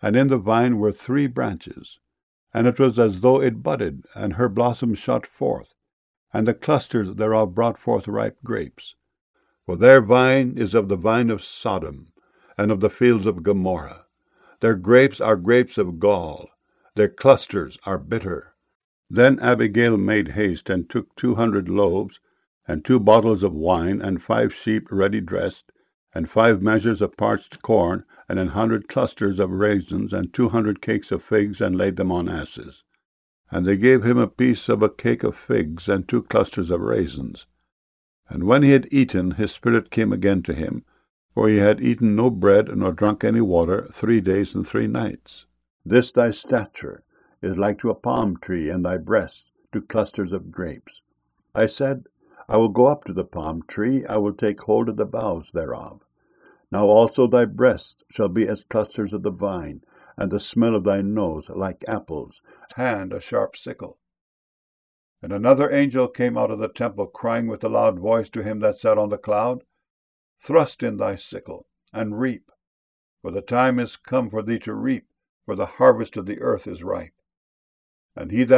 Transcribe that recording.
and in the vine were 3 branches, and it was as though it budded, and her blossoms shot forth, and the clusters thereof brought forth ripe grapes. For their vine is of the vine of Sodom, and of the fields of Gomorrah. Their grapes are grapes of gall, their clusters are bitter. Then Abigail made haste, and took 200 loaves, and 2 bottles of wine, and 5 sheep ready dressed, and 5 measures of parched corn, and 100 clusters of raisins, and 200 cakes of figs, and laid them on asses. And they gave him a piece of a cake of figs, and 2 clusters of raisins. And when he had eaten, his spirit came again to him, for he had eaten no bread, nor drunk any water, 3 days and 3 nights. This thy stature is like to a palm tree, and thy breasts to clusters of grapes. I said, I will go up to the palm tree, I will take hold of the boughs thereof. Now also thy breasts shall be as clusters of the vine, and the smell of thy nose like apples, hand a sharp sickle. And another angel came out of the temple, crying with a loud voice to him that sat on the cloud, Thrust in thy sickle, and reap, for the time is come for thee to reap, for the harvest of the earth is ripe. And he that